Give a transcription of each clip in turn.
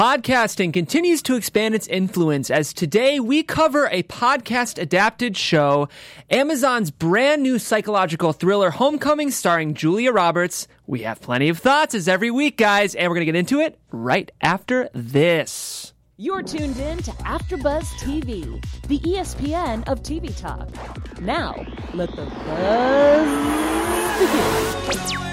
Podcasting continues to expand its influence as today we cover a podcast-adapted show, Amazon's brand new psychological thriller Homecoming starring Julia Roberts. We have plenty of thoughts as every week, guys, and we're going to get into it right after this. You're tuned in to AfterBuzz TV, the ESPN of TV talk. Now, let the buzz begin.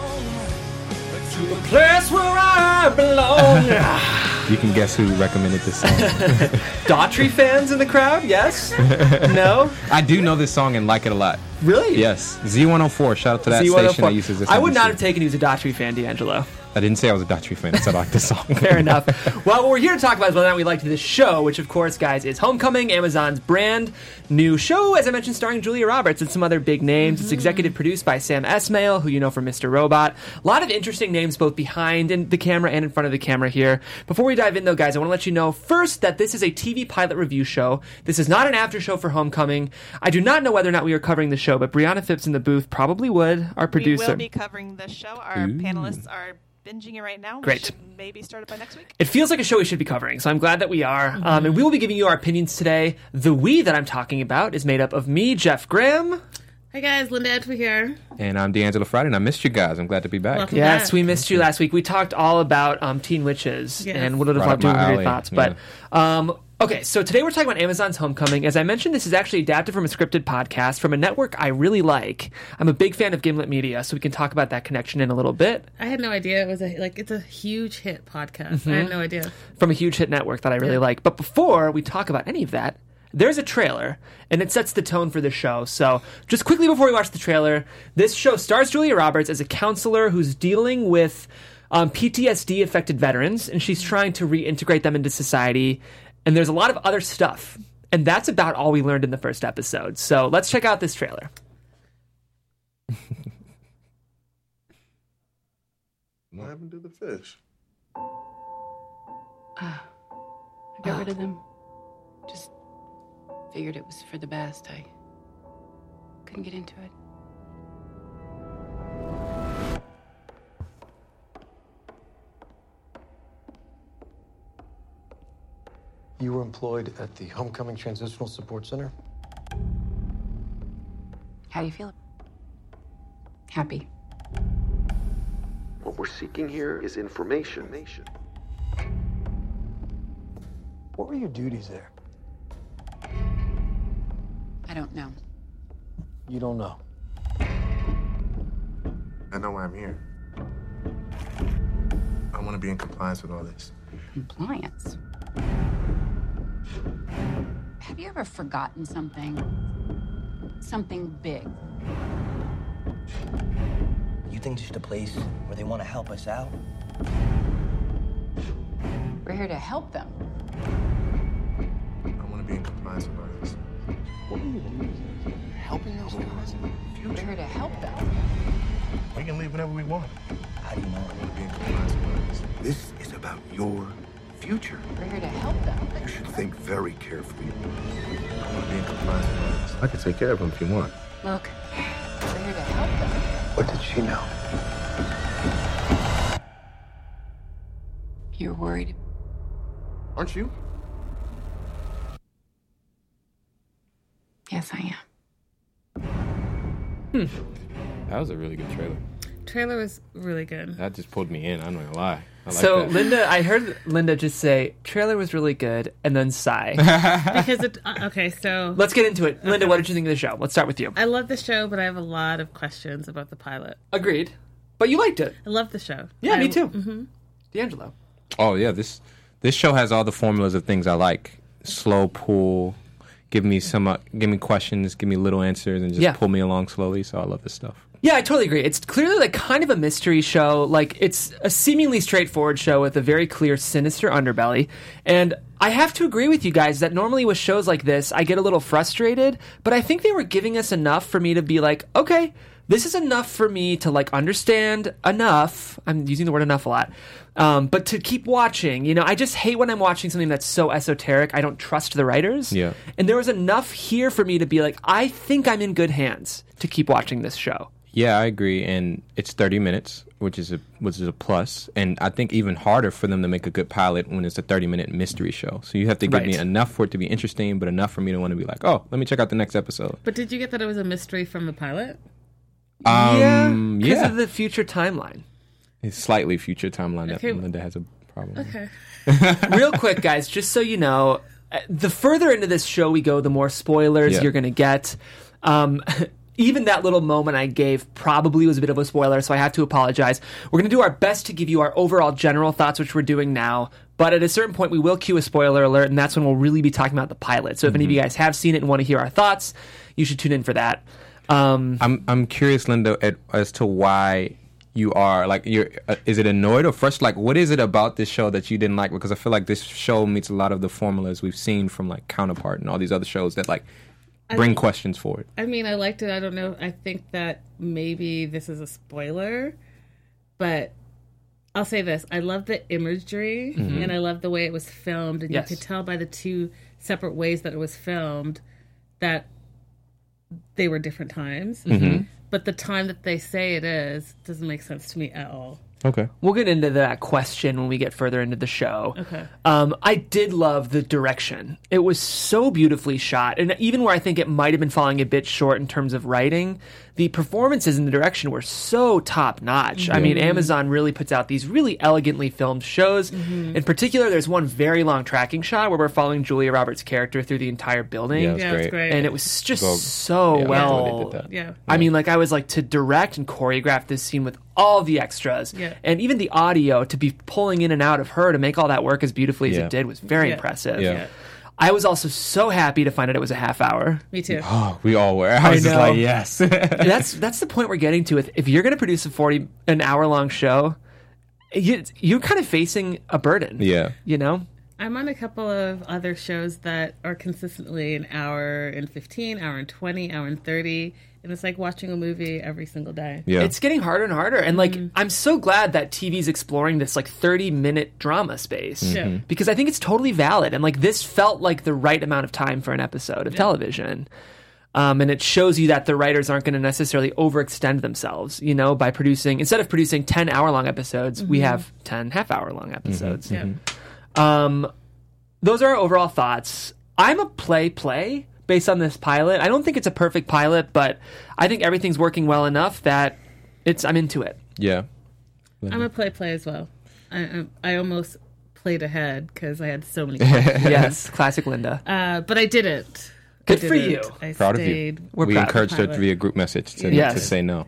To the place where I belong. You can guess who recommended this song. Daughtry fans in the crowd, yes? No? I do know this song and like it a lot. Really? Yes. Z104, shout out to that Z104. station that uses this. I would not have taken you as a Daughtry fan, D'Angelo. I didn't say I was a Daughtry fan. I said I like this song. Fair enough. Well, what we're here to talk about is whether or not we liked this show, which, of course, guys, is Homecoming, Amazon's brand new show, as I mentioned, starring Julia Roberts and some other big names. It's executive produced by Sam Esmail, who you know from Mr. Robot. A lot of interesting names both behind the camera and in front of the camera here. Before we dive in, though, guys, I want to let you know first that this is a TV pilot review show. This is not an after show for Homecoming. I do not know whether or not we are covering the show, but Brianna Phipps in the booth probably would, our producer. We will be covering the show. Our panelists are binging it right now. Great. We should maybe start it by next week. It feels like a show we should be covering, so I'm glad that we are. And we will be giving you our opinions today. The we that I'm talking about is made up of me, Jeff Graham. Hi guys, Linda Edgeworth here. And I'm D'Angelo Friday, and I missed you guys. I'm glad to be back. Welcome Yes, back. we missed you last week. We talked all about Teen Witches Yes. and what it was Right like up doing my your alley, thoughts. But okay, so today we're talking about Amazon's Homecoming. As I mentioned, this is actually adapted from a scripted podcast from a network I really like. I'm a big fan of Gimlet Media, so we can talk about that connection in a little bit. I had no idea it was it's a huge hit podcast. I had no idea. From a huge hit network that I really like. But before we talk about any of that, there's a trailer, and it sets the tone for the show. So just quickly before we watch the trailer, this show stars Julia Roberts as a counselor who's dealing with PTSD-affected veterans, and she's trying to reintegrate them into society. And there's a lot of other stuff. And that's about all we learned in the first episode. So let's check out this trailer. What happened to the fish? I got rid of them. Just figured it was for the best. I couldn't get into it. You were employed at the Homecoming Transitional Support Center? How do you feel? Happy. What we're seeking here is information. What were your duties there? I don't know. You don't know. I know why I'm here. I want to be in compliance with all this. Compliance. Have you ever forgotten something? Something big? You think this is the place where they want to help us out? We're here to help them. I want to be in compliance with all this. What were your duties there? Helping those guys in the We're future? here to help them. We can leave whenever we want. How do you know? I want to be in compliance with all this. This is about your future. We're here to help them. You should think very carefully. I want to be in compliance with all this. I can take care of them if you want. Look, we're here to help them. What did she know? You're worried? Aren't you? Yes, I am. That was a really good trailer. Trailer was really good. That just pulled me in. I'm not gonna lie. I like So, that. Linda, I heard Linda just say, trailer was really good, and then sigh. Because it okay, so Let's get into it. Linda, what did you think of the show? Let's start with you. I love the show, but I have a lot of questions about the pilot. Agreed. But you liked it. I love the show. Yeah, me too. D'Angelo. Oh yeah, this show has all the formulas of things I like. Slow pull, give me questions, give me little answers, and just Yeah. pull me along slowly. So I love this stuff. Yeah, I totally agree. It's clearly like kind of a mystery show. Like it's a seemingly straightforward show with a very clear, sinister underbelly. And I have to agree with you guys that normally with shows like this, I get a little frustrated. But I think they were giving us enough for me to be like, okay, this is enough for me to like understand enough. I'm using the word enough a lot. But to keep watching, you know, I just hate when I'm watching something that's so esoteric. I don't trust the writers. Yeah. And there was enough here for me to be like, I think I'm in good hands to keep watching this show. Yeah, I agree. And it's 30 minutes which is a plus. And I think even harder for them to make a good pilot when it's a 30-minute mystery show. So you have to give me enough for it to be interesting, but enough for me to want to be like, oh, let me check out the next episode. But did you get that it was a mystery from the pilot? Because of the future timeline. It's slightly future timeline that Linda has a problem with. Real quick, guys, just so you know, the further into this show we go, the more spoilers you're going to get. Even that little moment I gave probably was a bit of a spoiler, so I have to apologize. We're going to do our best to give you our overall general thoughts, which we're doing now. But at a certain point, we will cue a spoiler alert, and that's when we'll really be talking about the pilot. So if any of you guys have seen it and want to hear our thoughts, you should tune in for that. I'm curious, Linda, as to why you are like is it annoyed or frustrated? Like, what is it about this show that you didn't like? Because I feel like this show meets a lot of the formulas we've seen from like Counterpart and all these other shows that like bring questions forward. I mean, I liked it. I don't know. I think that maybe this is a spoiler, but I'll say this: I love the imagery and I love the way it was filmed, and you could tell by the two separate ways that it was filmed that they were different times. But the time that they say it is doesn't make sense to me at all. Okay. We'll get into that question when we get further into the show. Okay. I did love the direction. It was so beautifully shot. And even where I think it might have been falling a bit short in terms of writing, the performances in the direction were so top-notch. I mean, Amazon really puts out these really elegantly filmed shows. In particular, there's one very long tracking shot where we're following Julia Roberts' character through the entire building. Yeah, it's great. And it was just so well. I mean, like, I was like, to direct and choreograph this scene with all the extras and even the audio, to be pulling in and out of her to make all that work as beautifully as it did was very impressive. I was also so happy to find out it was a half hour. Me too. Oh, we all were. I was just like, yes. That's the point we're getting to. If you're going to produce an hour-long show, you're kind of facing a burden. Yeah. You know? I'm on a couple of other shows that are consistently an hour and 15, hour and 20, hour and 30. And it's like watching a movie every single day. Yeah. It's getting harder and harder. And like, I'm so glad that TV's exploring this like 30-minute drama space. Because I think it's totally valid. And like, this felt like the right amount of time for an episode of television. And it shows you that the writers aren't going to necessarily overextend themselves, you know, by producing, instead of producing 10 hour-long episodes, we have 10 half-hour-long episodes. Those are our overall thoughts. I'm a play based on this pilot. I don't think it's a perfect pilot, but I think everything's working well enough that I'm into it. Yeah. I'm a play as well. I almost played ahead because I had so many questions. Yes, classic Linda. But I didn't. Good for you. I proud stayed. of you. We encouraged her via group message to say no.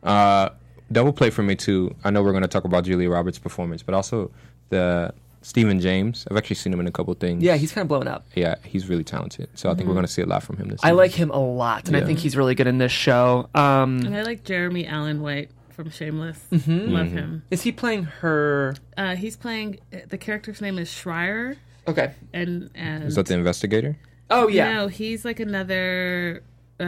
Double play for me too. I know we're going to talk about Julia Roberts' performance, but also the Stephen James. I've actually seen him in a couple of things. Yeah, he's kind of blowing up. Yeah, he's really talented. So I think we're going to see a lot from him this I season. like him a lot, and I think he's really good in this show. And I like Jeremy Allen White from Shameless. Love him. Is he playing her? He's playing, the character's name is Schreier. Okay. And is that the investigator? Oh, yeah. No, he's like another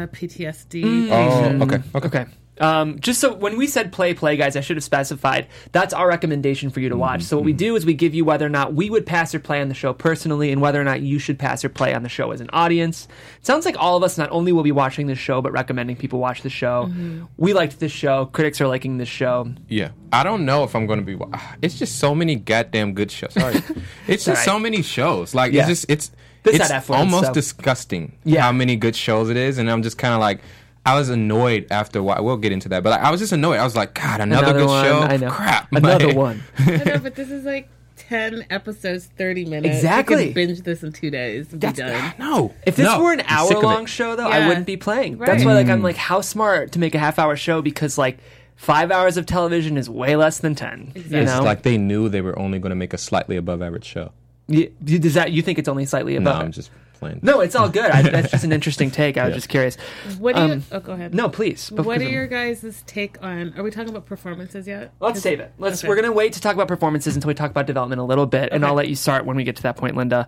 PTSD patient. Oh, okay. Just so when we said play, guys, I should have specified that's our recommendation for you to watch. So what we do is we give you whether or not we would pass or play on the show personally, and whether or not you should pass or play on the show as an audience. It sounds like all of us not only will be watching this show, but recommending people watch the show. We liked this show. Critics are liking this show. Yeah. I don't know if I'm going to be... It's just so many goddamn good shows. Sorry. It's just so many shows. Like, it's almost disgusting how many good shows it is, and I'm just kind of like... I was annoyed after a while. We'll get into that. But I was just annoyed. I was like, God, another good one. show? I know. Crap. Another one. I know, but this is like 10 episodes, 30 minutes. Exactly. You can binge this in 2 days and be done. No. If this were an hour-long show, though, I wouldn't be playing. Right. That's why I'm like, how smart to make a half-hour show, because like 5 hours of television is way less than 10. Exactly. You know? It's like they knew they were only going to make a slightly above average show. You think it's only slightly above? No, I'm just playing. No, it's all good. That's just an interesting take. I was just curious. What do you... go ahead. No, please. What are your guys' take on... Are we talking about performances yet? Let's save it. We're going to wait to talk about performances until we talk about development a little bit, and I'll let you start when we get to that point, Linda.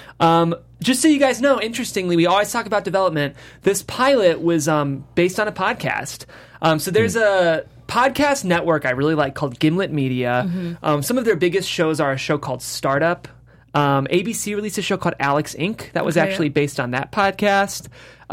Just so you guys know, interestingly, we always talk about development. This pilot was based on a podcast. So there's a podcast network I really like called Gimlet Media. Some of their biggest shows are a show called Startup, ABC released a show called Alex Inc. that was actually based on that podcast.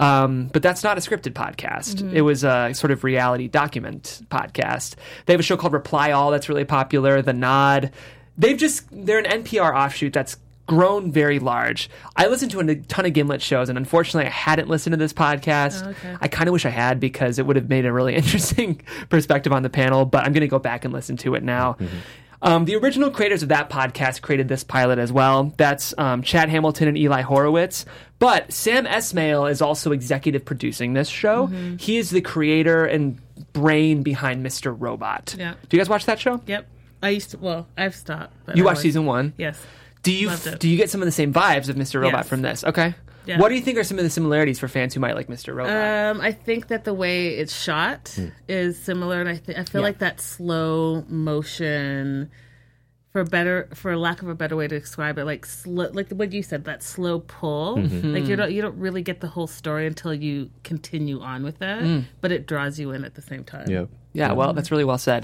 But that's not a scripted podcast. Mm-hmm. It was a sort of reality document podcast. They have a show called Reply All that's really popular. The Nod. They're an NPR offshoot that's grown very large. I listened to a ton of Gimlet shows, and unfortunately I hadn't listened to this podcast. Oh, okay. I kind of wish I had, because it would have made a really interesting perspective on the panel, but I'm going to go back and listen to it now. Mm-hmm. The original creators of that podcast created this pilot as well. That's Chad Hamilton and Eli Horowitz. But Sam Esmail is also executive producing this show. Mm-hmm. He is the creator and brain behind Mr. Robot. Yeah. Do you guys watch that show? Yep. I've stopped. You watched season 1? Yes. Do you get some of the same vibes of Mr. Robot from this? Okay. Yeah. What do you think are some of the similarities for fans who might like Mr. Robot? I think that the way it's shot is similar, and I feel like that slow motion, for lack of a better way to describe it, like what you said, that slow pull. Mm-hmm. Like you don't really get the whole story until you continue on with it, but it draws you in at the same time. Yep. Yeah, well, that's really well said.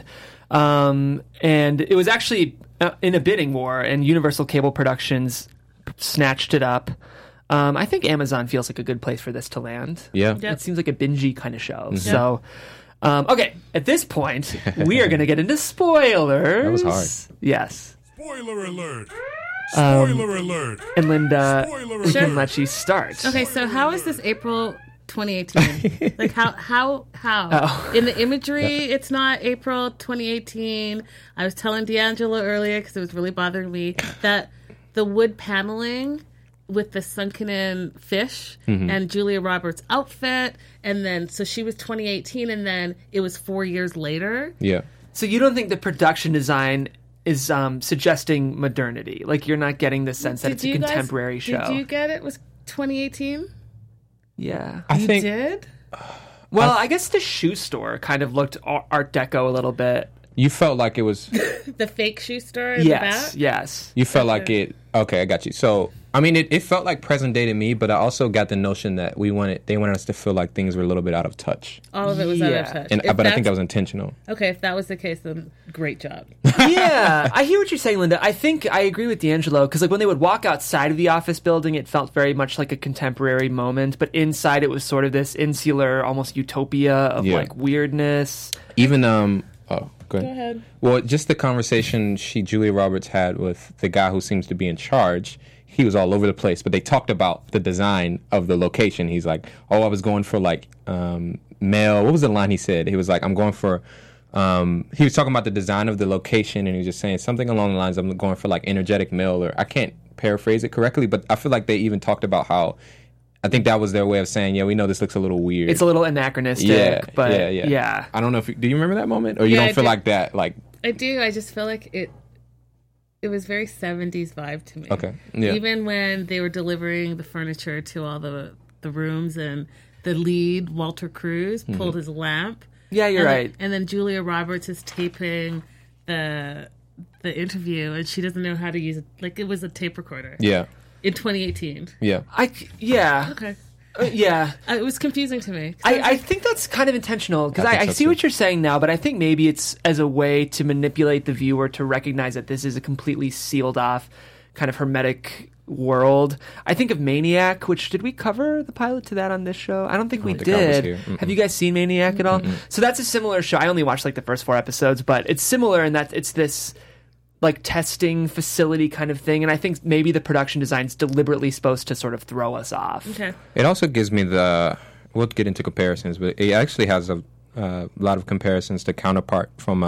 And it was actually in a bidding war, and Universal Cable Productions snatched it up. I think Amazon feels like a good place for this to land. Yeah. It seems like a bingey kind of show. Mm-hmm. So, okay, at this point, we are going to get into spoilers. That was hard. Yes. Spoiler alert. Spoiler alert. And Linda, we can let you start. Okay, so how is this April 2018? Like how in the imagery it's not April 2018. I was telling D'Angelo earlier, because it was really bothering me, that the wood paneling with the sunken in fish and Julia Roberts' outfit, and then so she was 2018, and then it was 4 years later. Yeah. So you don't think the production design is suggesting modernity? Like, you're not getting the sense that it's a contemporary show. Did you get it was 2018? Yeah. You did? Well, I guess the shoe store kind of looked Art Deco a little bit. You felt like it was... the fake shoe store in the back? Yes. You felt like it... Okay, I got you. So, I mean, it felt like present day to me, but I also got the notion that they wanted us to feel like things were a little bit out of touch. All of it was out of touch. But I think that was intentional. Okay, if that was the case, then great job. Yeah, I hear what you're saying, Linda. I think I agree with D'Angelo, because like when they would walk outside of the office building, it felt very much like a contemporary moment, but inside it was sort of this insular, almost utopia of like weirdness. Even, Go ahead. Well, just the conversation Julia Roberts had with the guy who seems to be in charge, he was all over the place, but they talked about the design of the location. He's like, I was going for like male. What was the line he said? He was like, I'm going for... he was talking about the design of the location, and he was just saying something along the lines of, I'm going for like energetic male, or I can't paraphrase it correctly, but I feel like they even talked about how... I think that was their way of saying, we know this looks a little weird. It's a little anachronistic, but yeah. I don't know do you remember that moment? Or you don't feel like that? Like I do. I just feel like it was very 70s vibe to me. Okay. Yeah. Even when they were delivering the furniture to all the rooms, and the lead, Walter Cruz, pulled his lamp. Yeah, you're right. And then Julia Roberts is taping the interview, and she doesn't know how to use it. Like, it was a tape recorder. Yeah. In 2018. Yeah. Okay. Yeah. It was confusing to me. I think that's kind of intentional, because I see what you're saying now, but I think maybe it's as a way to manipulate the viewer to recognize that this is a completely sealed off, kind of hermetic world. I think of Maniac, which, did we cover the pilot to that on this show? I don't think we did. Have you guys seen Maniac at all? So that's a similar show. I only watched like the first 4 episodes, but it's similar in that it's this like testing facility kind of thing, and I think maybe the production design's deliberately supposed to sort of throw us off. Okay. It also gives me we'll get into comparisons, but it actually has a lot of comparisons to Counterpart from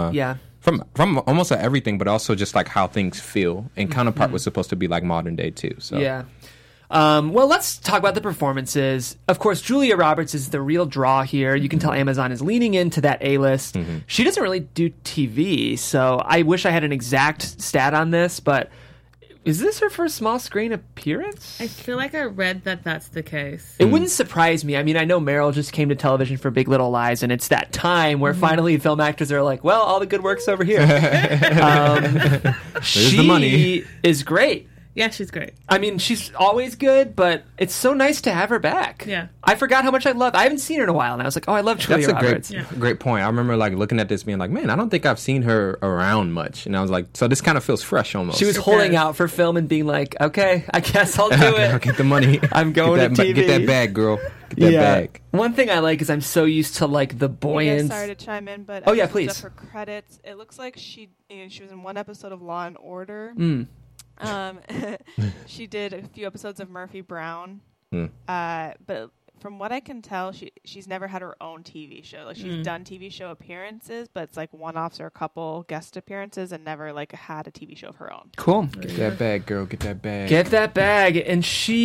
almost everything, but also just like how things feel. And Counterpart was supposed to be like modern day too. So yeah. Well, let's talk about the performances. Of course, Julia Roberts is the real draw here. You can tell Amazon is leaning into that A-list. She doesn't really do TV, so I wish I had an exact stat on this, but is this her first small screen appearance? I feel like I read that that's the case. It wouldn't surprise me. I mean, I know Meryl just came to television for Big Little Lies, and it's that time where finally film actors are like, well, all the good work's over here. There's the money. She is great. Yeah, she's great. I mean, she's always good, but it's so nice to have her back. Yeah. I forgot how much I haven't seen her in a while, and I was like, oh, I love Julia Roberts. That's a great point. I remember like looking at this being like, man, I don't think I've seen her around much. And I was like, so this kind of feels fresh almost. She was holding out for film and being like, okay, I guess I'll do it. I'll get the money. I'm going to TV. Get that bag, girl. Get that bag. One thing I like is I'm so used to like the buoyant. Sorry to chime in, but please. For credits, it looks like she was in one episode of Law and Order. She did a few episodes of Murphy Brown, but from what I can tell, she's never had her own TV show. Like she's done TV show appearances, but it's like one-offs or a couple guest appearances, and never like had a TV show of her own. Cool. Get that bag, girl. Get that bag. Get that bag. And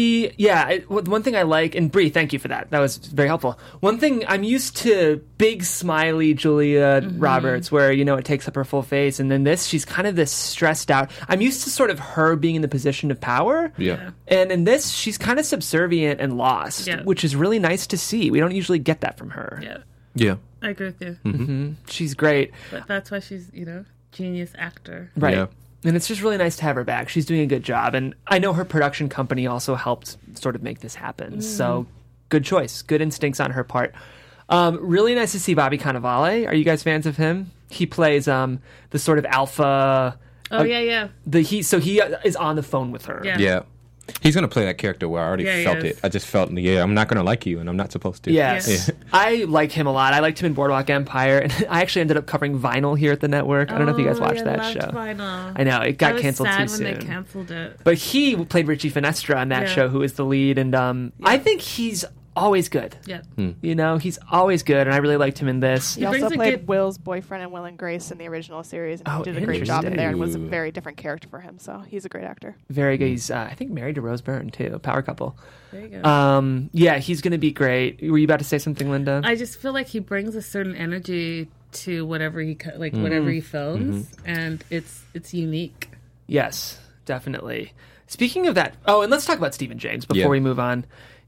one thing I like, and Brie, thank you for that. That was very helpful. One thing, I'm used to big, smiley Julia Roberts, where, it takes up her full face. And then she's kind of this stressed out. I'm used to sort of her being in the position of power. Yeah. And in this, she's kind of subservient and lost, which is really nice to see. We don't usually get that from her. Yeah. I agree with you. Mm-hmm. She's great. But that's why she's, genius actor. Right. Yeah. And it's just really nice to have her back. She's doing a good job. And I know her production company also helped sort of make this happen. So good choice. Good instincts on her part. Really nice to see Bobby Cannavale. Are you guys fans of him? He plays the sort of alpha. Yeah. He is on the phone with her. Yeah. He's going to play that character where I already felt it. I just felt, I'm not going to like you, and I'm not supposed to. Yes. Yeah. I like him a lot. I liked him in Boardwalk Empire, and I actually ended up covering Vinyl here at the network. I don't know if you guys watched that show. Vinyl. I know, it got canceled too soon. When they canceled it. But he played Richie Finestra on that show, who is the lead, and I think he's always good. Yeah. He's always good, and I really liked him in this. He also played Will's boyfriend in Will and Grace in the original series, and he did a great job in there, and was a very different character for him, so he's a great actor. Very good. He's, I think, married to Rose Byrne, too, a power couple. There you go. He's going to be great. Were you about to say something, Linda? I just feel like he brings a certain energy to whatever he whatever he films, and it's unique. Yes, definitely. Speaking of that, and let's talk about Stephen James before we move on.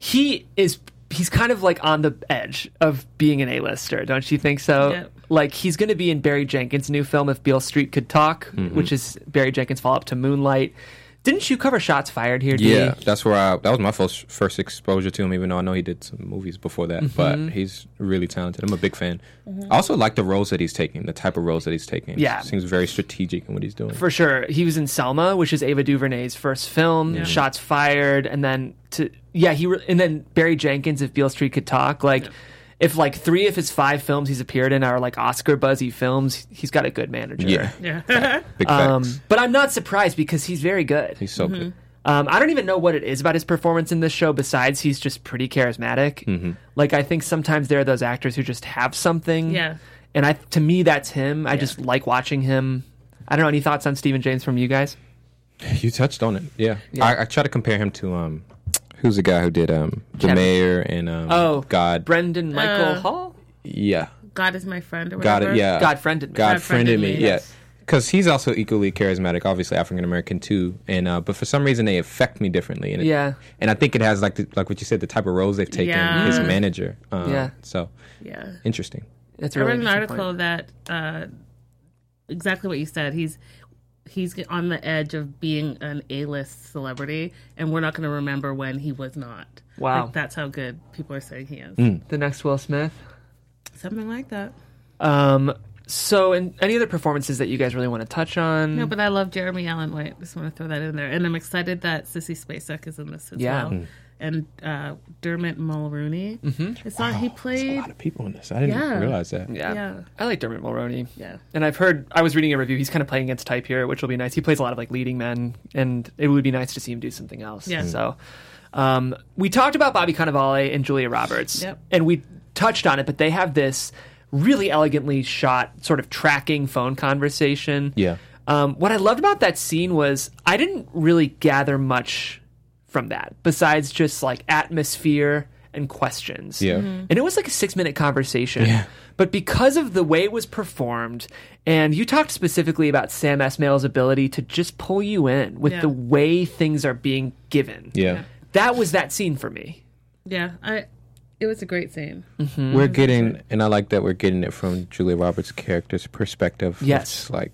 He's kind of like on the edge of being an A-lister, don't you think so? Yeah. Like, he's going to be in Barry Jenkins' new film, If Beale Street Could Talk, which is Barry Jenkins' follow-up to Moonlight. Didn't you cover Shots Fired here, Dee? Yeah, that's where that was my first exposure to him, even though I know he did some movies before that. But he's really talented. I'm a big fan. I also like the roles that he's taking, the type of roles that he's taking. Yeah. Seems very strategic in what he's doing. For sure. He was in Selma, which is Ava DuVernay's first film, Shots Fired, and then and then Barry Jenkins, If Beale Street Could Talk. If 3 of his 5 films he's appeared in are like Oscar buzzy films, he's got a good manager. Yeah. Big facts. But I'm not surprised because he's very good. He's so good. I don't even know what it is about his performance in this show besides he's just pretty charismatic. I think sometimes there are those actors who just have something. Yeah. And to me, that's him. I just like watching him. I don't know. Any thoughts on Stephen James from you guys? You touched on it. Yeah. I try to compare him to who's the guy who did The Mayor and God? Brendan Michael Hall? Yeah. God Is My Friend or whatever? God Friended Me. God Friended Me, yes. Because he's also equally charismatic, obviously African-American too. And but for some reason they affect me differently. And and I think it has, like what you said, the type of roles they've taken, his manager. So, interesting. That's really I read an article that exactly what you said. He's on the edge of being an A-list celebrity, and we're not going to remember when he was not. Wow. That's how good people are saying he is. The next Will Smith? Something like that. So, any other performances that you guys really want to touch on? No, but I love Jeremy Allen White. Just want to throw that in there. And I'm excited that Sissy Spacek is in this as well. And Dermot Mulroney. He played... There's a lot of people in this. I didn't realize that. Yeah. I like Dermot Mulroney. Yeah. And I was reading a review, he's kind of playing against type here, which will be nice. He plays a lot of leading men, and it would be nice to see him do something else. Yeah. So, we talked about Bobby Cannavale and Julia Roberts. Yep. And we touched on it, but they have this really elegantly shot sort of tracking phone conversation. Yeah. What I loved about that scene was I didn't really gather much from that besides just atmosphere and questions. Yeah. And it was like a 6-minute conversation. Yeah. But because of the way it was performed, and you talked specifically about Sam Esmail's ability to just pull you in with the way things are being given. Yeah. That was that scene for me. Yeah. It was a great scene. We're getting, and I like that we're getting it from Julia Roberts' character's perspective. Yes. It's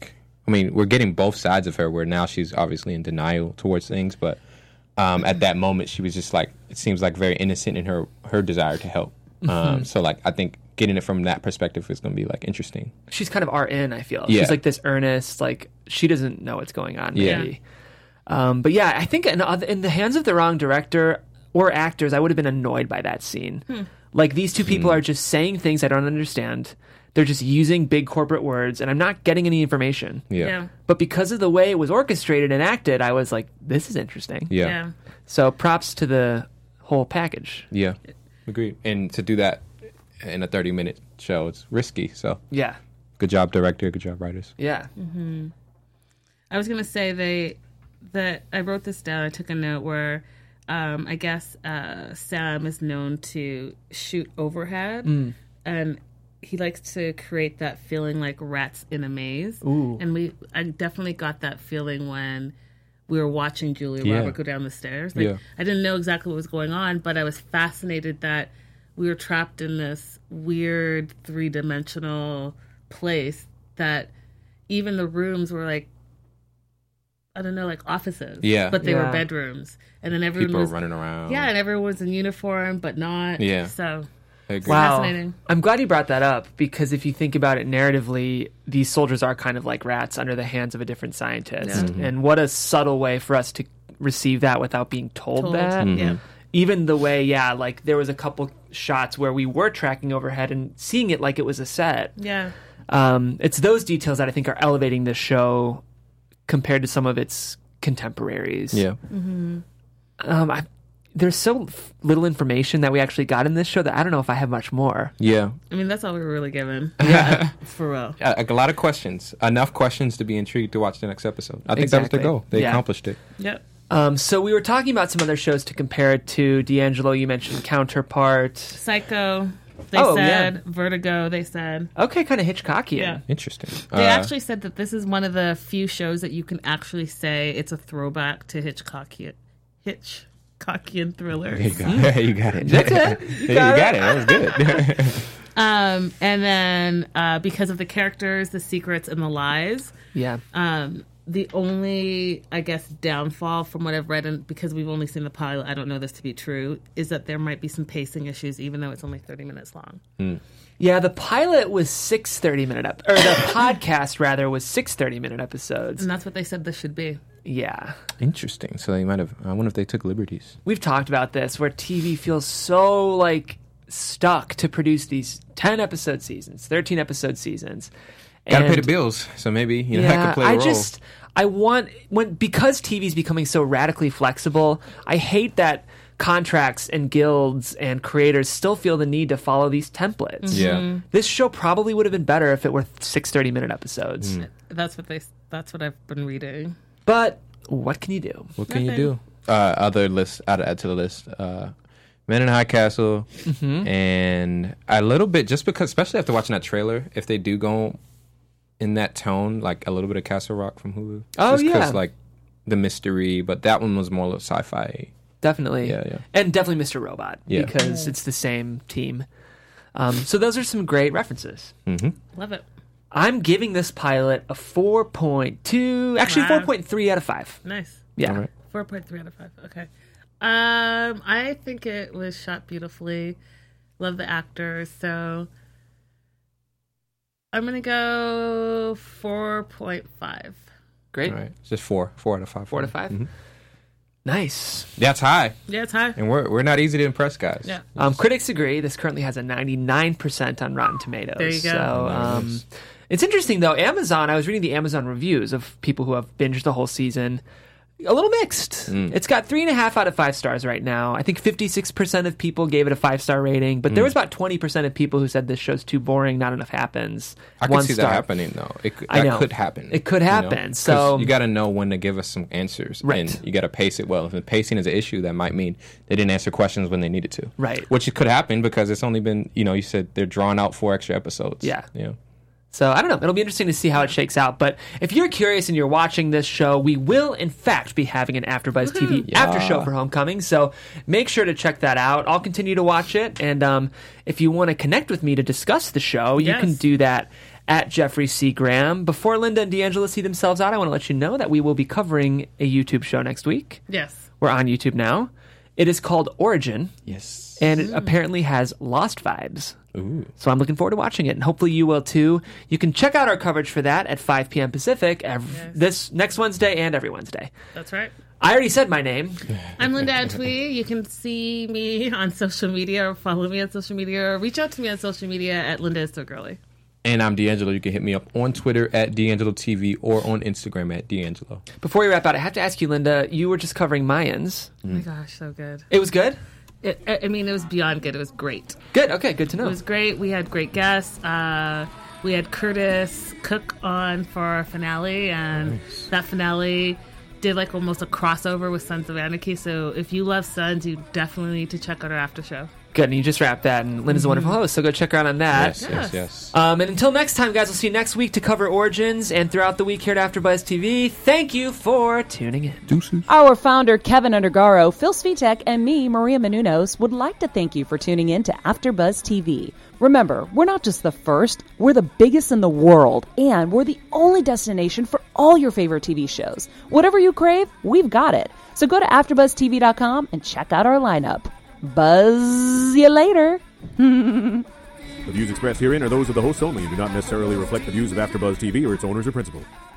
I mean, we're getting both sides of her, where now she's obviously in denial towards things, but at that moment she was just like, it seems like very innocent in her desire to help. So like, I think getting it from that perspective is going to be like interesting. She's kind of RN, I feel. She's like this earnest, like she doesn't know what's going on. Maybe. But yeah, I think in the hands of the wrong director or actors, I would have been annoyed by that scene. Like, these two people are just saying things I don't understand. They're just using big corporate words, and I'm not getting any information. But because of the way it was orchestrated and acted, I was like, this is interesting. So props to the whole package. Yeah, agreed. And to do that in a 30-minute show, it's risky. So good job, director. Good job, writers. Yeah. I was going to say that I wrote this down. I took a note where I guess Sam is known to shoot overhead, and he likes to create that feeling like rats in a maze. And I definitely got that feeling when we were watching Julia Roberts go down the stairs. Like, I didn't know exactly what was going on, but I was fascinated that we were trapped in this weird 3-dimensional place that even the rooms were like, I don't know, like offices. But they were bedrooms. And then everyone people was running around. And everyone was in uniform, but not. So wow. I'm glad you brought that up, because if you think about it narratively, these soldiers are kind of like rats under the hands of a different scientist. And what a subtle way for us to receive that without being told that. Even the way, like there was a couple shots where we were tracking overhead and seeing it like it was a set. It's those details that I think are elevating this show compared to some of its contemporaries. There's so little information that we actually got in this show that I don't know if I have much more. I mean, that's all we were really given. For real. A lot of questions. Enough questions to be intrigued to watch the next episode. I think that was their goal. They accomplished it. So we were talking about some other shows to compare it to. D'Angelo, you mentioned Counterpart. Psycho. They said Vertigo, they said. Okay, kind of Hitchcockian. Interesting. They actually said that this is one of the few shows that you can actually say it's a throwback to Hitchcockian thriller. There you go. You got it. That's it. You got it. That was good. And then because of the characters, the secrets, and the lies. The only, I guess, downfall from what I've read, and because we've only seen the pilot, I don't know this to be true, is that there might be some pacing issues, even though it's only 30 minutes long. Yeah, the pilot was 6 30-minute or the podcast, rather, was 6 30-minute episodes. And that's what they said this should be. Yeah. Interesting. So they might have, I wonder if they took liberties. We've talked about this, where TV feels so, like, stuck to produce these 10-episode seasons, 13-episode seasons. Gotta pay the bills, so maybe that could play a role. Because TV's becoming so radically flexible, I hate that contracts and guilds and creators still feel the need to follow these templates. This show probably would have been better if it were 6 30-minute episodes. That's what I've been reading. But what can you do? What can you do? Other lists, I'd add to the list. Men in High Castle, and a little bit, just because, especially after watching that trailer, if they do go in that tone, like a little bit of Castle Rock from Hulu. Just because, like, the mystery, but that one was more sci-fi. Definitely. And definitely Mr. Robot, because it's the same team. So those are some great references. Love it. I'm giving this pilot a 4.2, actually 4.3 out of 5. Nice. Yeah. Right. 4.3 out of 5. Okay. I think it was shot beautifully. Love the actors, so I'm going to go 4.5. Great. All right. It's just 4 out of 5. 4 out of 5? Nice. That's high. Yeah, it's high. And we're not easy to impress, guys. Critics agree. This currently has a 99% on Rotten Tomatoes. There you go. So, it's interesting, though. Amazon, I was reading the Amazon reviews of people who have binged the whole season. A little mixed. It's got 3.5 out of 5 stars right now. I think 56% of people gave it a 5-star rating, but there was about 20% of people who said this show's too boring, not enough happens. I can see that happening, though. That could happen. It could happen. So you got to know when to give us some answers, and you got to pace it well. If the pacing is an issue, that might mean they didn't answer questions when they needed to. Right. Which it could happen because it's only been, you said they're drawn out 4 extra episodes. Yeah. So, I don't know. It'll be interesting to see how it shakes out. But if you're curious and you're watching this show, we will, in fact, be having an AfterBuzz TV after show for Homecoming. So, make sure to check that out. I'll continue to watch it. And if you want to connect with me to discuss the show, you can do that at Jeffrey C. Graham. Before Linda and D'Angelo see themselves out, I want to let you know that we will be covering a YouTube show next week. Yes. We're on YouTube now. It is called Origin. Yes. And it apparently has Lost vibes. Ooh. So I'm looking forward to watching it, and hopefully you will too. You can check out our coverage for that at 5 p.m. Pacific this next Wednesday and every Wednesday. That's right. I already said my name. I'm Linda Antwi. You can see me on social media or follow me on social media or reach out to me on social media at Linda is so girly. And I'm D'Angelo. You can hit me up on Twitter at D'Angelo TV or on Instagram at D'Angelo. Before we wrap out, I have to ask you, Linda, you were just covering Mayans. Oh my gosh, so good. It was good? It was beyond good. It was great. Good. Okay, good to know. It was great. We had great guests. We had Curtis Cook on for our finale, and that finale did like almost a crossover with Sons of Anarchy. So if you love Sons, you definitely need to check out our after show. Good, and you just wrapped that, and Linda's a wonderful host, so go check her out on that. Yes. And until next time, guys, we'll see you next week to cover Origins, and throughout the week here at AfterBuzz TV. Thank you for tuning in. Deuces. Our founder, Kevin Undergaro, Phil Svitek, and me, Maria Menounos, would like to thank you for tuning in to AfterBuzz TV. Remember, we're not just the first, we're the biggest in the world, and we're the only destination for all your favorite TV shows. Whatever you crave, we've got it. So go to AfterBuzzTV.com and check out our lineup. Buzz you later. The views expressed herein are those of the hosts only and do not necessarily reflect the views of AfterBuzz TV or its owners or principals.